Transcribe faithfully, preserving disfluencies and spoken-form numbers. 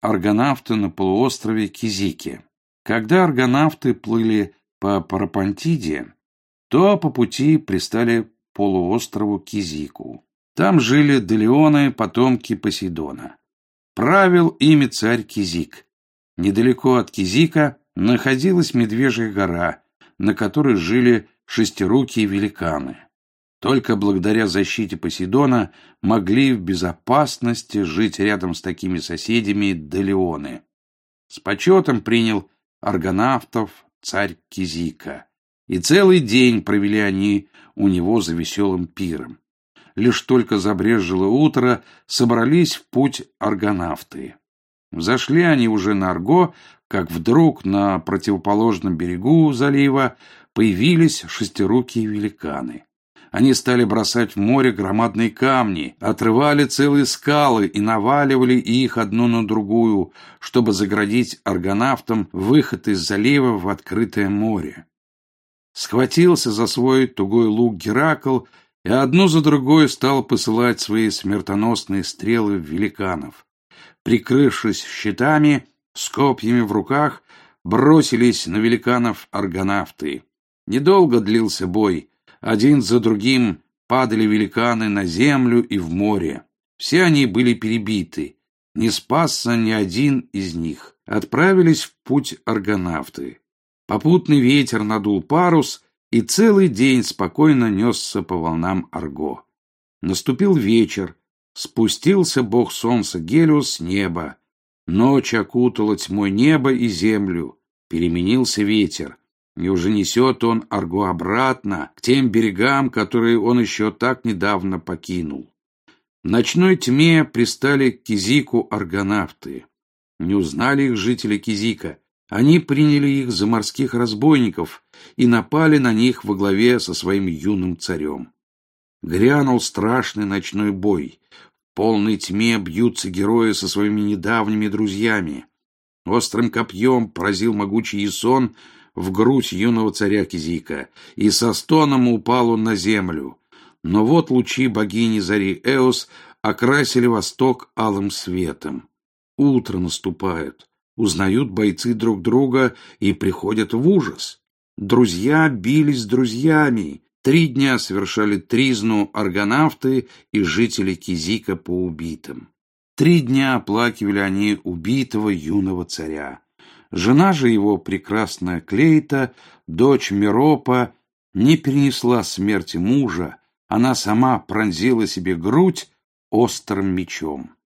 Аргонавты на полуострове Кизики. Когда аргонавты плыли по Парапантиде, то по пути пристали к полуострову Кизику. Там жили Делионы, потомки Посейдона. Правил ими царь Кизик. Недалеко от Кизика находилась Медвежья гора, на которой жили шестирукие великаны. Только благодаря защите Посейдона могли в безопасности жить рядом с такими соседями Делионы. С почетом принял аргонавтов царь Кизика, и целый день провели они у него за веселым пиром. Лишь только забрежило утро, собрались в путь аргонавты. Взошли они уже на Арго, как вдруг на противоположном берегу залива появились шестирукие великаны. Они стали бросать в море громадные камни, отрывали целые скалы и наваливали их одну на другую, чтобы заградить аргонавтам выход из залива в открытое море. Схватился за свой тугой лук Геракл и одну за другой стал посылать свои смертоносные стрелы в великанов. Прикрывшись щитами, с копьями в руках, бросились на великанов аргонавты. Недолго длился бой. Один за другим падали великаны на землю и в море. Все они были перебиты. Не спасся ни один из них. Отправились в путь аргонавты. Попутный ветер надул парус, и целый день спокойно несся по волнам Арго. Наступил вечер. Спустился бог солнца Гелиос с неба. Ночь окутала тьмой небо и землю. Переменился ветер. И уже несет он Арго обратно, к тем берегам, которые он еще так недавно покинул. В ночной тьме пристали к Кизику аргонавты. Не узнали их жители Кизика. Они приняли их за морских разбойников и напали на них во главе со своим юным царем. Грянул страшный ночной бой. В полной тьме бьются герои со своими недавними друзьями. Острым копьем поразил могучий Ясон в грудь юного царя Кизика, и со стоном упал он на землю. Но вот лучи богини зари Эос окрасили восток алым светом. Утро наступает, узнают бойцы друг друга и приходят в ужас. Друзья бились с друзьями, три дня совершали тризну аргонавты и жители Кизика по убитым. Три дня оплакивали они убитого юного царя. Жена же его, прекрасная Клейта, дочь Меропа, не перенесла смерти мужа, она сама пронзила себе грудь острым мечом.